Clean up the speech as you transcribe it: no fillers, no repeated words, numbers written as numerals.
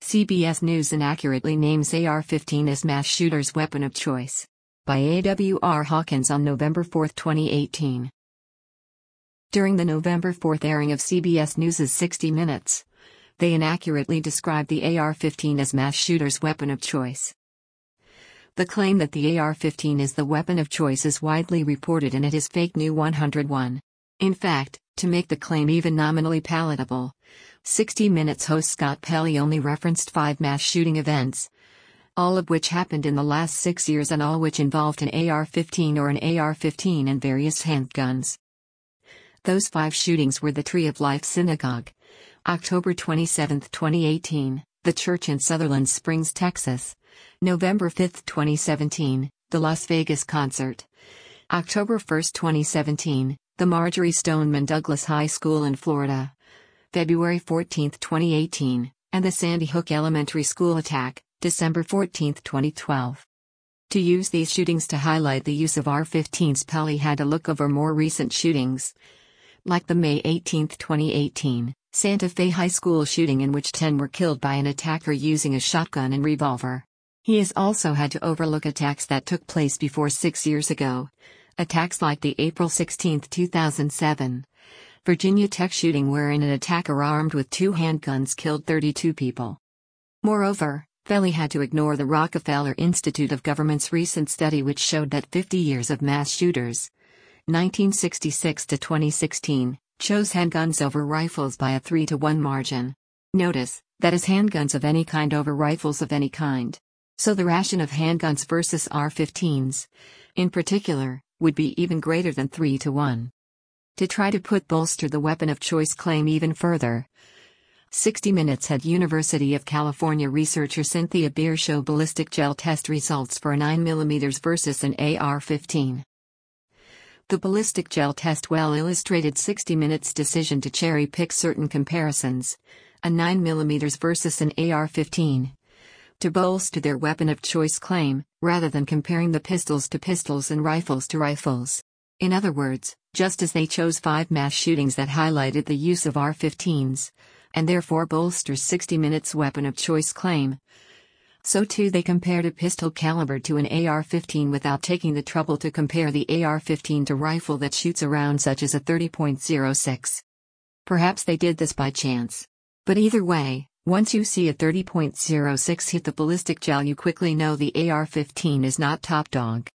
CBS News inaccurately names AR-15 as mass shooter's weapon of choice. By A.W.R. Hawkins on November 4, 2018. During the November 4 airing of CBS News' 60 Minutes, they inaccurately described the AR-15 as mass shooter's weapon of choice. The claim that the AR-15 is the weapon of choice is widely reported and it is fake news 101. In fact, to make the claim even nominally palatable, 60 Minutes host Scott Pelley only referenced 5 mass shooting events, all of which happened in the last 6 years and all which involved an AR-15 or an AR-15 and various handguns. Those 5 shootings were the Tree of Life Synagogue, October 27, 2018, the church in Sutherland Springs, Texas, November 5, 2017, the Las Vegas concert, October 1, 2017, the Marjory Stoneman Douglas High School in Florida, February 14, 2018, and the Sandy Hook Elementary School attack, December 14, 2012. To use these shootings to highlight the use of AR-15s, Pelley had to look over more recent shootings, like the May 18, 2018, Santa Fe High School shooting in which 10 were killed by an attacker using a shotgun and revolver. He has also had to overlook attacks that took place before 6 years ago. Attacks like the April 16, 2007, Virginia Tech shooting wherein an attacker armed with 2 handguns killed 32 people. Moreover, Pelley had to ignore the Rockefeller Institute of Government's recent study which showed that 50 years of mass shooters, 1966 to 2016, chose handguns over rifles by a 3-to-1 margin. Notice, that is handguns of any kind over rifles of any kind. So the ration of handguns versus AR-15s, in particular, would be even greater than 3-to-1. To try to bolster the weapon of choice claim even further, 60 Minutes had University of California researcher Cynthia Beer show ballistic gel test results for a 9mm versus an AR-15. The ballistic gel test well illustrated 60 Minutes' decision to cherry-pick certain comparisons, a 9mm versus an AR-15, to bolster their weapon of choice claim, rather than comparing the pistols to pistols and rifles to rifles. In other words, just as they chose 5 mass shootings that highlighted the use of AR-15s, and therefore bolsters 60 Minutes' weapon of choice claim, so too they compared a pistol caliber to an AR-15 without taking the trouble to compare the AR-15 to rifle that shoots a round such as a 30.06. Perhaps they did this by chance. But either way, once you see a 30.06 hit the ballistic gel, you quickly know the AR-15 is not top dog.